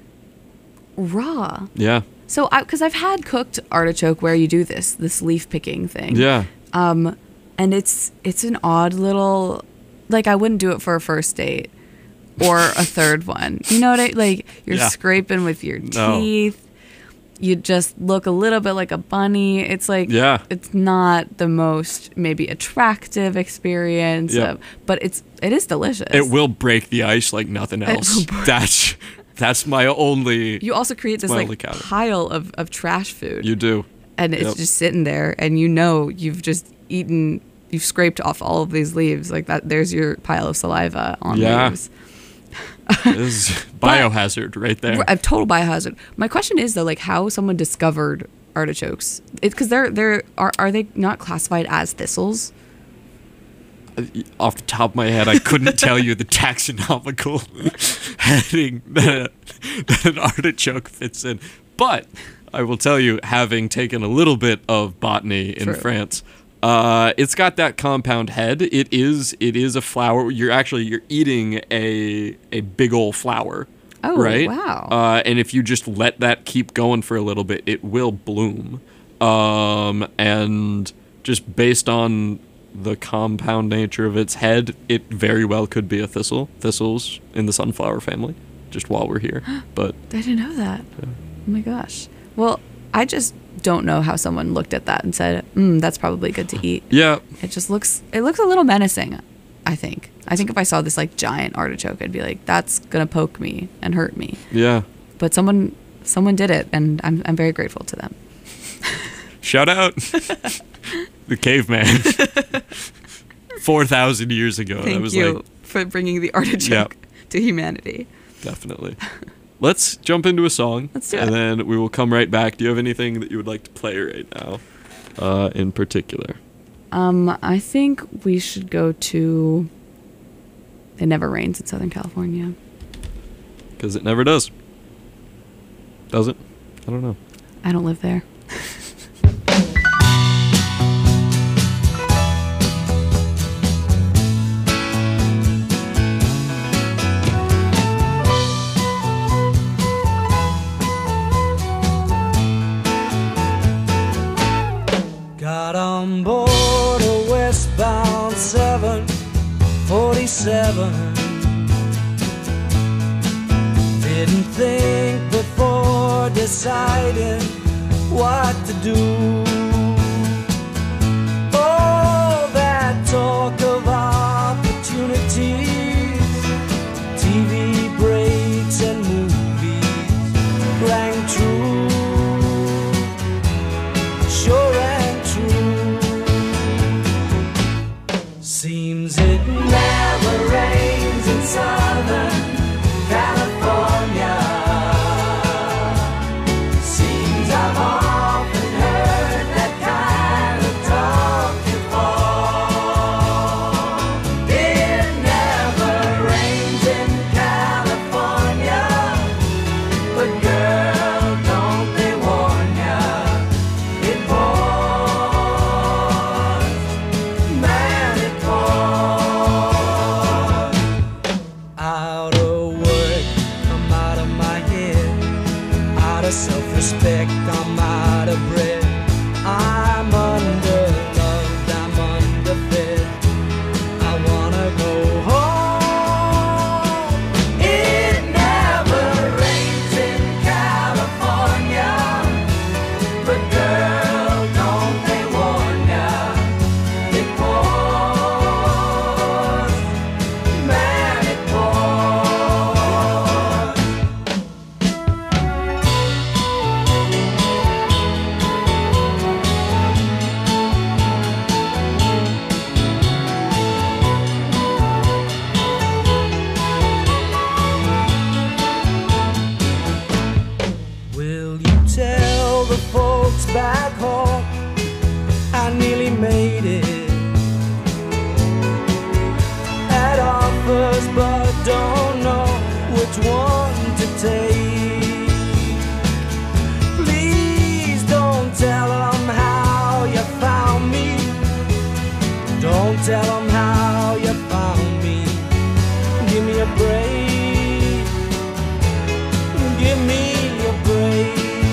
Raw. Yeah, So, because I've had cooked artichoke where you do this this leaf picking thing. yeah, Um, and it's it's an odd little, like I wouldn't do it for a first date or a third one. You know what I like? You're Yeah. scraping with your No. teeth. you just look a little bit like a bunny. It's like Yeah. it's not the most maybe attractive experience, Yep. of, but it's it is delicious. It will break the ice like nothing else. will break- That's that's my only. You also create this my like only caveat. pile of, of trash food. You do. and it's Yep. just sitting there, and you know you've just eaten, you've scraped off all of these leaves like that. There's your pile of saliva on Yeah. leaves. It is biohazard right there. A total biohazard. My question is though, like how someone discovered artichokes? Because they're they're are are they not classified as thistles? Off the top of my head, I couldn't tell you the taxonomical heading that, that an artichoke fits in. But I will tell you, having taken a little bit of botany in True. France, uh, it's got that compound head. It is it is a flower. You're actually you're eating a a big old flower. Oh, right? wow. Uh, and if you just let that keep going for a little bit, it will bloom. Um, and just based on the compound nature of its head, it very well could be a thistle. Thistles in the sunflower family, just while we're here. But I didn't know that. Oh my gosh. Well, I just don't know how someone looked at that and said, mm, that's probably good to eat. yeah, It just looks, it looks a little menacing, I think. I think if I saw this like giant artichoke, I'd be like, that's going to poke me and hurt me. yeah. But someone, someone did it, and I'm, I'm very grateful to them. Shout out the caveman. Four thousand years ago. that Thank was you like, for bringing the artichoke to humanity. definitely. Let's jump into a song. Let's do and it. then we will come right back. Do you have anything that you would like to play right now, uh, in particular? Um, I think we should go to It Never Rains in Southern California. Because it never does. Does it? I don't know. I don't live there. Got on board a westbound seven forty-seven. Didn't think before deciding what to do. Oh, that talk of opportunities, T V breaks and movies rang true. Sure and true. Seems it never rains in Southern California. Seems I've often heard that kind of talk before. It never rains in California, but girl, don't they warn ya? It pours, man, it pours. Out of work, I'm out of my head. Out of self-respect, I'm out of bread. I'm underloved, I'm underfed. I wanna go home. It never rains in California, but girl, don't they warn ya? It pours, man, it pours. Will you tell the folks back home I nearly made it? Had offers but don't know which one to take. Please don't tell them how you found me. Don't tell them how you found me. Give me a break. Give me a break.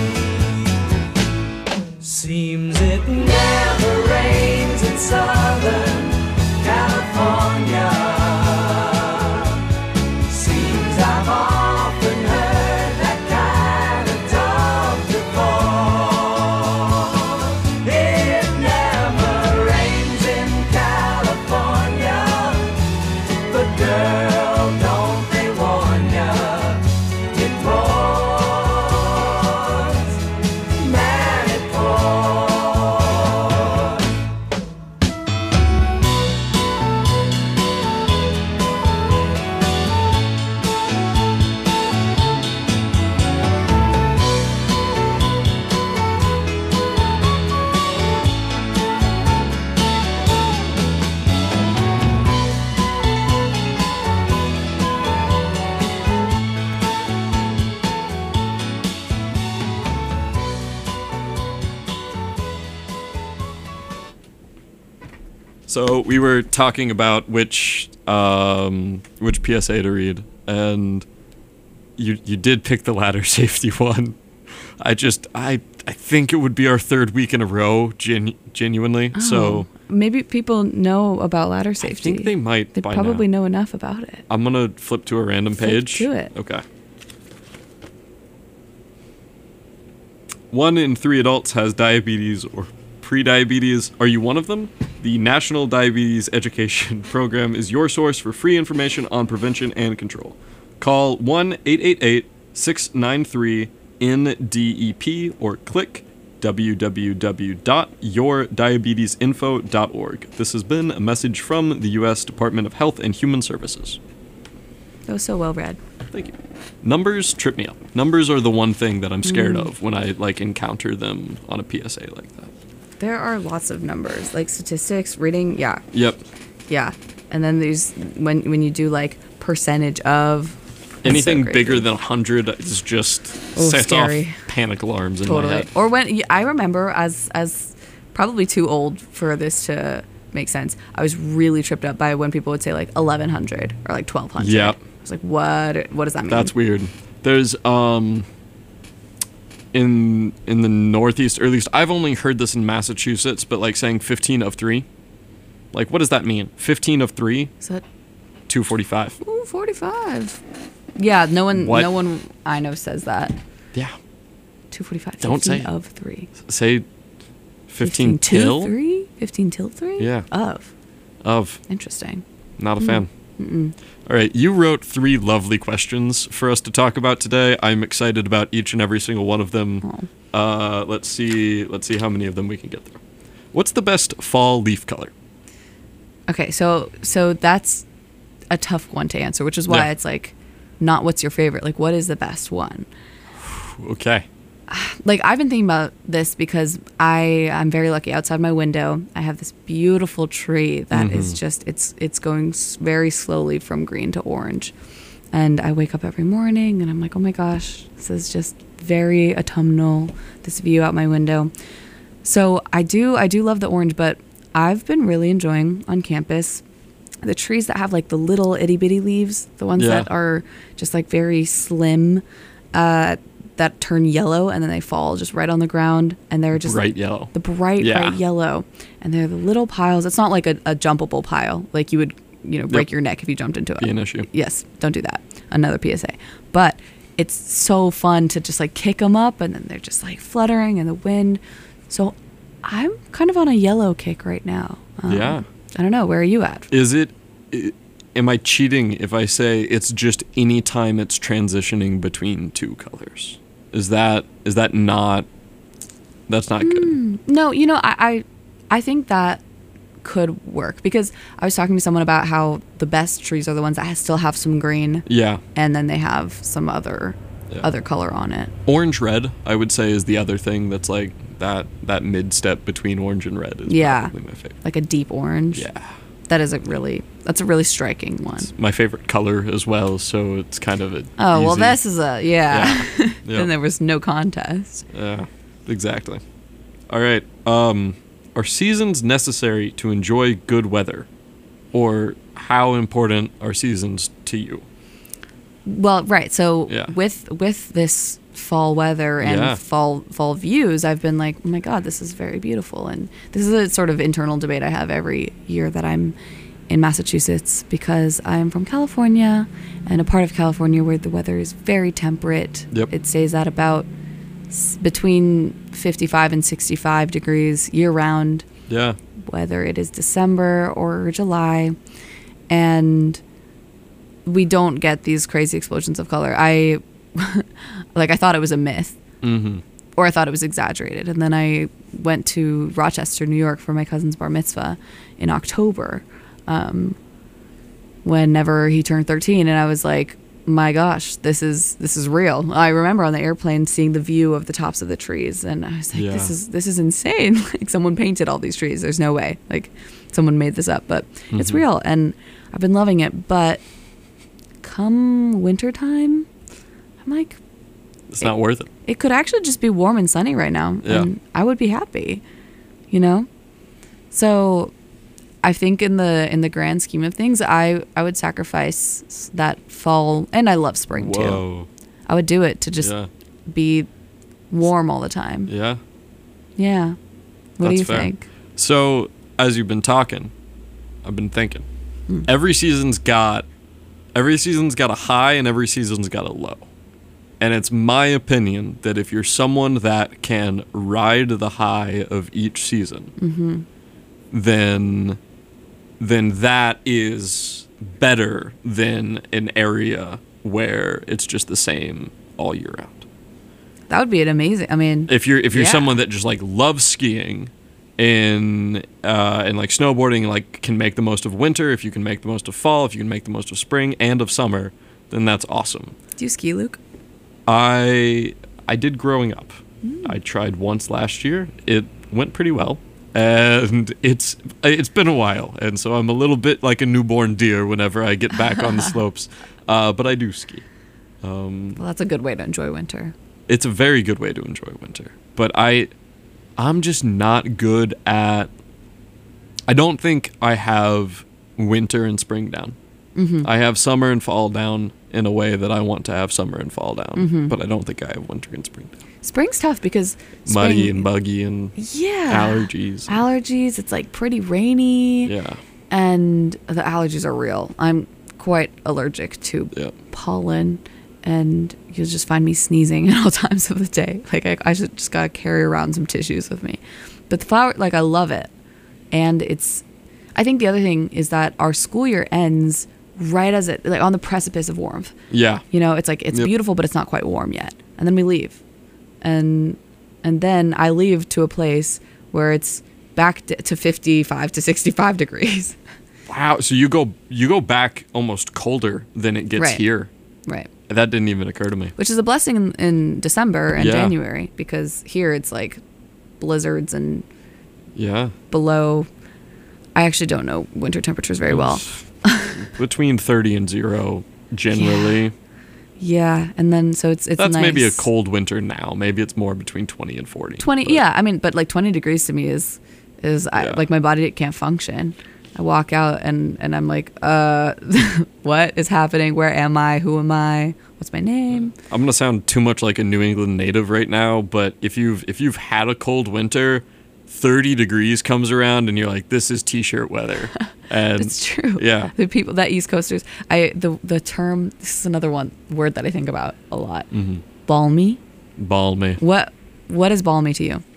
Seems it never rains in Southern California. Seems I've often heard that kind of talk before. So we were talking about which um, which P S A to read, and you you did pick the ladder safety one. I just I I think it would be our third week in a row, genu- genuinely. So Oh, maybe people know about ladder I safety. think they might. They by probably now. know enough about it. I'm gonna flip to a random Flip page. to it. Okay. One in three adults has diabetes or prediabetes. Are you one of them? The National Diabetes Education Program is your source for free information on prevention and control. Call one eight eight eight, six nine three, N D E P or click w w w dot your diabetes info dot org. This has been a message from the U S Department of Health and Human Services. That was so well read. Thank you. Numbers trip me up. Numbers are the one thing that I'm scared Mm. of when I like encounter them on a P S A like that. There are lots of numbers, like statistics, reading. Yeah, Yep. yeah. And then there's when when you do like percentage of. it's so Anything crazy. bigger than one hundred is just Oh, sets scary. off panic alarms in my Totally. head. Or when I remember as as probably too old for this to make sense. I was really tripped up by when people would say like eleven hundred or like twelve hundred. Yep. I was like, what? What does that mean? That's weird. There's um in in the Northeast, or at least I've only heard this in Massachusetts, but like saying fifteen of three. Like what does that mean? fifteen of three, Is that two forty-five. ooh, forty-five? Yeah, no one, What? no one I know says that. Yeah. two forty-five. Don't say fifteen it. of three. Say fifteen till till three. Fifteen till three. Yeah. Of. of. Interesting. Not a fan. All right, you wrote three lovely questions for us to talk about today. I'm excited about each and every single one of them. Oh. Uh, let's see. Let's see how many of them we can get through. What's the best fall leaf color? Okay, so so that's a tough one to answer, which is why Yeah. it's like not what's your favorite. Like, what is the best one? Okay. Like, I've been thinking about this because I I'm very lucky. Outside my window, I have this beautiful tree that is Mhm. just it's it's going s- very slowly from green to orange, and I wake up every morning and I'm like, oh my gosh, this is just very autumnal. This view out my window. So I do I do love the orange, but I've been really enjoying on campus the trees that have like the little itty bitty leaves, the ones Yeah. that are just like very slim, uh, that turn yellow and then they fall just right on the ground, and they're just Bright like, yellow. the bright Yeah. bright yellow, and they're the little piles. It's not like a, a jumpable pile, like you would you know break Yep. your neck if you jumped into it. Be an issue. Yes, don't do that. Another P S A. But it's so fun to just like kick them up, and then they're just like fluttering in the wind. So I'm kind of on a yellow kick right now. Um, Yeah. I don't know. Where are you at? Is it? i- Am I cheating if I say it's just any time it's transitioning between two colors? Is that is that not? That's not good. No, you know, I, I, I think that could work because I was talking to someone about how the best trees are the ones that still have some green, Yeah. and then they have some other, Yeah. other color on it. Orange red, I would say, is the other thing that's like that that mid step between orange and red is Yeah. probably my favorite. Like a deep orange. Yeah. That is a really, that's a really striking one. It's my favorite color as well, so it's kind of a Oh, well, easy- this is a, yeah. Yeah. Then there was no contest. Yeah, exactly. All right. Um, are seasons necessary to enjoy good weather, or how important are seasons to you? Well, right. So Yeah. with with this fall weather and Yeah. fall fall views, I've been like, oh my god, this is very beautiful. And this is a sort of internal debate I have every year that I'm in Massachusetts, because I'm from California, and a part of California where the weather is very temperate. Yep. It stays at about s- between fifty-five and sixty-five degrees year round, Yeah. whether it is December or July, and we don't get these crazy explosions of color. I like I thought it was a myth, Mm-hmm. or I thought it was exaggerated, and then I went to Rochester, New York for my cousin's bar mitzvah in October, um, whenever he turned thirteen, and I was like, my gosh, this is this is real. I remember on the airplane seeing the view of the tops of the trees, and I was like, this Yeah. is this is insane. Like, someone painted all these trees. There's no way. Like, someone made this up, but it's Mhm. real, and I've been loving it. But come wintertime, I'm like, It's not worth it. it could actually just be warm and sunny right now, Yeah. and I would be happy, you know? So I think in the in the grand scheme of things, I I would sacrifice s- that fall, and I love spring too. Whoa. I would do it to just Yeah. be warm all the time. Yeah. Yeah. What do That's you fair. think? So, as you've been talking, I've been thinking. Every season's got every season's got a high and every season's got a low. And it's my opinion that if you're someone that can ride the high of each season, then then that is better than an area where it's just the same all year round. That would be an amazing. I mean, If you're if you're Yeah. someone that just like loves skiing and uh, and like snowboarding, like can make the most of winter, if you can make the most of fall, if you can make the most of spring and of summer, then that's awesome. do you ski, Luke? I I did growing up. I tried once last year. It went pretty well, and it's it's been a while, and so I'm a little bit like a newborn deer whenever I get back on the slopes. Uh, but I do ski. Um, Well, that's a good way to enjoy winter. it's a very good way to enjoy winter. But I, I'm just not good at. I don't think I have winter and spring down. Mm-hmm. I have summer and fall down in a way that I want to have summer and fall down, Mm-hmm. but I don't think I have winter and spring down. Spring's tough because Muddy spring- and buggy and yeah, allergies. Allergies. It's like pretty rainy. Yeah, And the allergies are real. I'm quite allergic to yeah. pollen, and you'll just find me sneezing at all times of the day. Like I, I should just gotta carry around some tissues with me. But the flower, like I love it, and it's. I think the other thing is that our school year ends right as it like on the precipice of warmth. Yeah, You know, it's like it's Yep. beautiful, but it's not quite warm yet, and then we leave, and and then I leave to a place where it's back to, to fifty-five to sixty-five degrees. wow. So you go you go back almost colder than it gets Right. here. Right. That didn't even occur to me. Which is a blessing in, in December and Yeah. January, because here it's like blizzards and Yeah, below. I actually don't know winter temperatures very well. between thirty and zero generally. Yeah, and then so it's it's That's nice. maybe a cold winter now. Maybe it's more between twenty and forty. twenty. but- Yeah, I mean, but like twenty degrees to me is is I, Yeah. like my body can't function. I walk out and and I'm like, uh, what is happening? Where am I? Who am I? What's my name? I'm gonna sound too much like a New England native right now, but if you've if you've had a cold winter, thirty degrees comes around and you're like, this is t-shirt weather. And It's true. Yeah. The people that East Coasters, I the the term. This is another one word that I think about a lot. Mhm. Balmy. balmy. What what is balmy to you?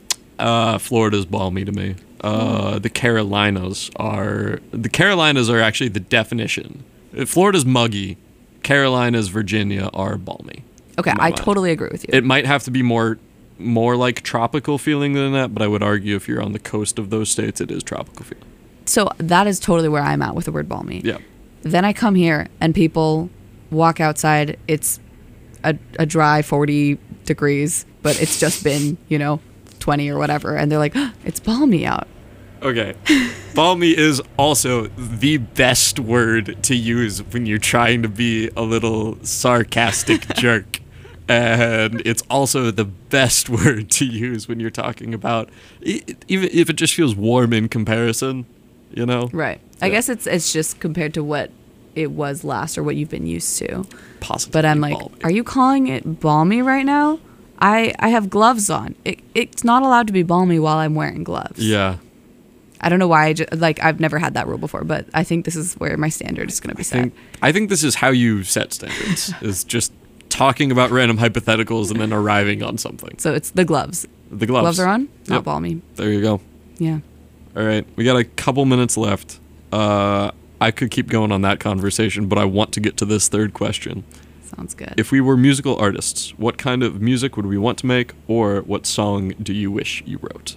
Uh, Florida's balmy to me. Uh, the Carolinas are the Carolinas are actually the definition. If Florida's muggy, Carolinas, Virginia are balmy. Okay, in my I mind. totally agree with you. It might have to be more more like tropical feeling than that, but I would argue if you're on the coast of those states, it is tropical feeling. so that is totally where I'm at with the word balmy. Yeah. Then I come here and people walk outside. It's a, a dry forty degrees, but it's just been, you know, twenty or whatever. And they're like, "Oh, it's balmy out." Okay. Balmy is also the best word to use when you're trying to be a little sarcastic jerk. And it's also the best word to use when you're talking about, e- even if it just feels warm in comparison, you know? Right. I Yeah. guess it's it's just compared to what it was last or what you've been used to. Possibly. But I'm like, balmy. are you calling it balmy right now? I, I have gloves on. It, it's not allowed to be balmy while I'm wearing gloves. Yeah. I don't know why. I ju- like I've never had that rule before, but I think this is where my standard is going to be I set. think, I think this is how you set standards, is just talking about random hypotheticals and then arriving on something. So it's the gloves. The gloves. Gloves are on. Not Yep. balmy. There you go. Yeah. All right, we got a couple minutes left. Uh, I could keep going on that conversation, but I want to get to this third question. Sounds good. If we were musical artists, what kind of music would we want to make, or what song do you wish you wrote?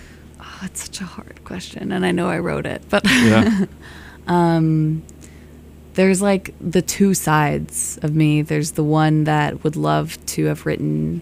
Oh, it's such a hard question, and I know I wrote it, but Yeah. um, there's like the two sides of me. There's the one that would love to have written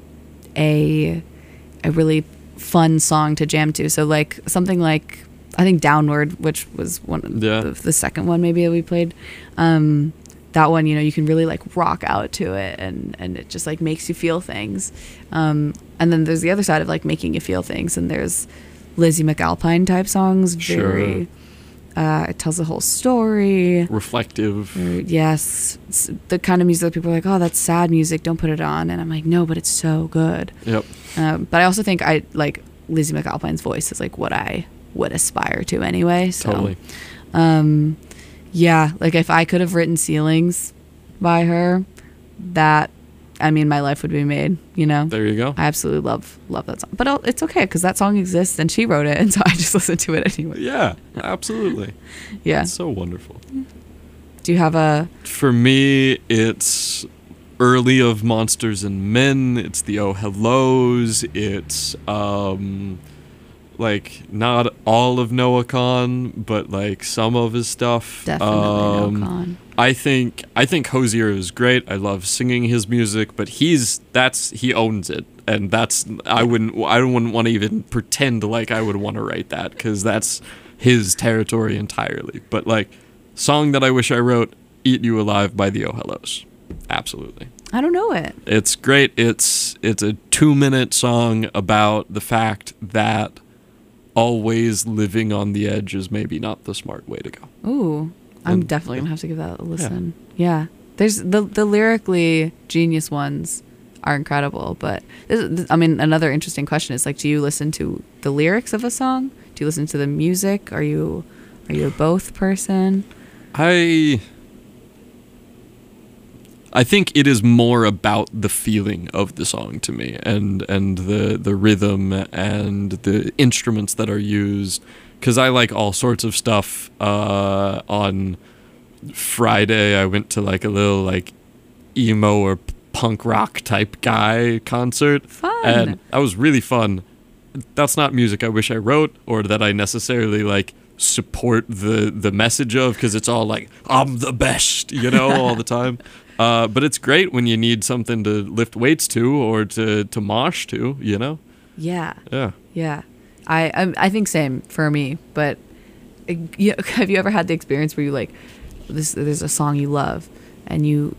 a a really fun song to jam to. So like something like I think Downward, which was one of Yeah. the, the second one maybe that we played. Um, that one, you know, you can really like rock out to it, and and it just like makes you feel things. Um, and then there's the other side of like making you feel things, and there's Lizzie McAlpine type songs. Sure. Very, uh, it tells the whole story. Reflective. Or, yes, it's the kind of music that people are like, oh, that's sad music, don't put it on. And I'm like, no, but it's so good. Yep. Um, but I also think I like Lizzie McAlpine's voice is like what I would aspire to anyway. So, Totally. um, yeah, like if I could have written Ceilings by her, that, I mean, my life would be made, you know? There you go. I absolutely love love that song. But I'll- it's okay because that song exists and she wrote it, and so I just listen to it anyway. Yeah, absolutely. Yeah. It's so wonderful. Do you have a... For me, it's early of Monsters and Men. It's the Oh Hellos. It's um, like not all of Noah Kahn, but like some of his stuff. Definitely Um, no con. I think I think Hosier is great. I love singing his music, but he's that's he owns it, and that's I wouldn't I wouldn't want to even pretend like I would want to write that because that's his territory entirely. But like, song that I wish I wrote, "Eat You Alive" by the Oh Hellos, absolutely. I don't know it. It's great. It's it's a two minute song about the fact that always living on the edge is maybe not the smart way to go. Ooh, I'm And- definitely gonna have to give that a listen. Yeah, there's the the lyrically genius ones are incredible, but this, this- I mean, another interesting question is like, do you listen to the lyrics of a song? Do you listen to the music? Are you are you a both person? I I think it is more about the feeling of the song to me, and and the the rhythm and the instruments that are used, because I like all sorts of stuff. Uh, on Friday, I went to like a little like emo or punk rock type guy concert, Fun. and that was really fun. That's not music I wish I wrote or that I necessarily like support the the message of, because it's all like I'm the best, you know, all the time. Uh, but it's great when you need something to lift weights to or to to mosh to, you know. Yeah, Yeah. yeah. I I, I think same for me. But uh, you, have you ever had the experience where you like this? There's a song you love, and you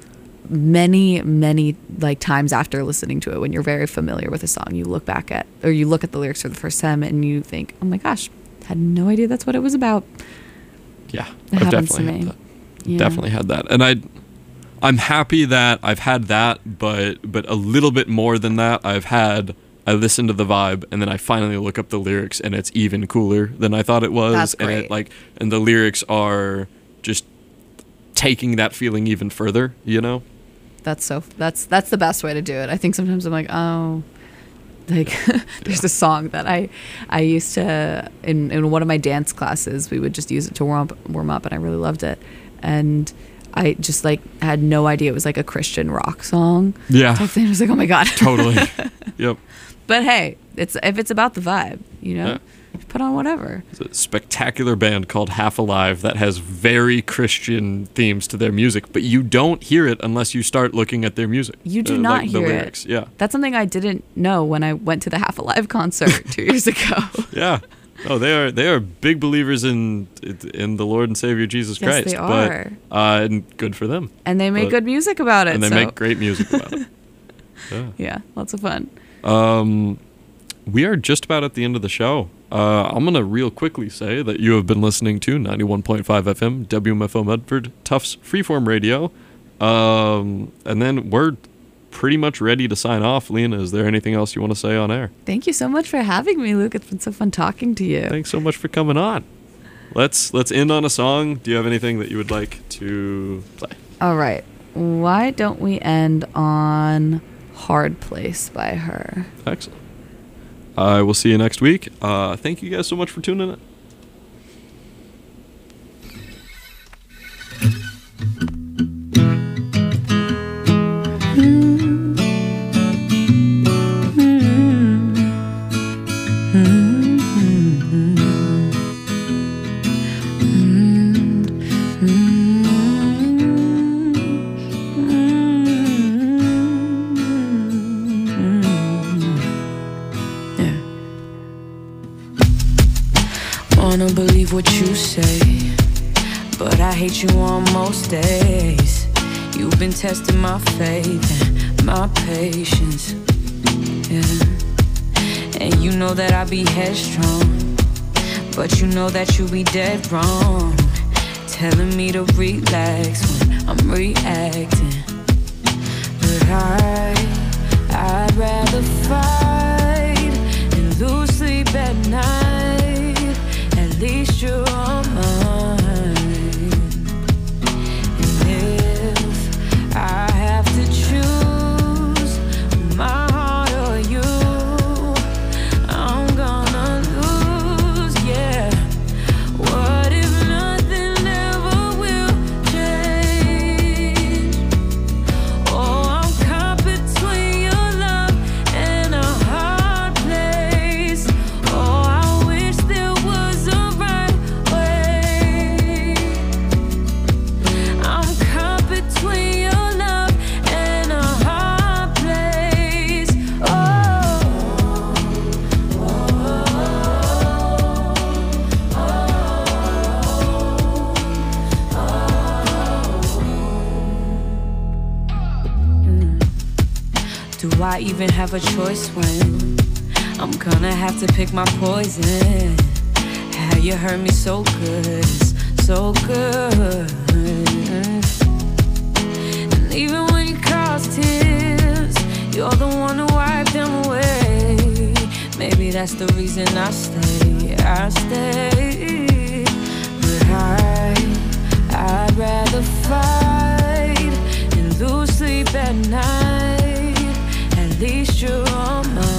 many many like times after listening to it, when you're very familiar with a song, you look back at or you look at the lyrics for the first time and you think, oh my gosh, had no idea that's what it was about. Yeah, It I've happens to definitely me. had that. Yeah. Definitely had that, and I, I'm happy that I've had that, but but a little bit more than that. I've had I listen to the vibe, and then I finally look up the lyrics, and it's even cooler than I thought it was. That's and great. it like and the lyrics are just taking that feeling even further. You know. That's so that's that's the best way to do it. I think sometimes I'm like, oh, like there's a song that I I used to in in one of my dance classes, we would just use it to warm up, warm up, and I really loved it. And I just like had no idea it was like a Christian rock song. Yeah. Type thing. I was like, oh my god. Totally. Yep. But hey, it's if it's about the vibe, you know, Yeah. put on whatever. It's a spectacular band called Half Alive that has very Christian themes to their music, but you don't hear it unless you start looking at their music. You do Uh, not like hear the it. lyrics. Yeah. That's something I didn't know when I went to the Half Alive concert two years ago. Yeah. Oh, they are they are big believers in in the Lord and Savior Jesus Yes, Christ. they are. But uh, and good for them. And they make But- good music about it. And they so. make great music about it. Yeah. Yeah, lots of fun. Um, we are just about at the end of the show. Uh, I'm gonna real quickly say that you have been listening to ninety-one point five F M W M F O Medford, Tufts Freeform Radio, um, and then we're pretty much ready to sign off. Lena, is there anything else you want to say on air? Thank you so much for having me, Luke. It's been so fun talking to you. Thanks so much for coming on. Let's let's end on a song. Do you have anything that you would like to play? All right. Why don't we end on Hard Place by her? Excellent. I will see you next week. Uh, thank you guys so much for tuning in. Wanna believe what you say, but I hate you on most days. You've been testing my faith and my patience, yeah. And you know that I be headstrong, but you know that you be dead wrong, telling me to relax when I'm reacting. But I, I'd rather fight and lose sleep at night. At least you're on mine. And if I have to choose my heart or you, I'm gonna lose, yeah. What if nothing ever will change? Oh, I'm caught between your love and a hard place. Oh, I wish there was a right way. I'm caught between your love and a hard place. Oh, do I even have a choice when I'm gonna have to pick my poison? How you hurt me so good, so good. And even when you cause tears, you're the one who wiped them away. Maybe that's the reason I stay, I stay. But I, I'd rather fight and lose sleep at night. At least you're on mine.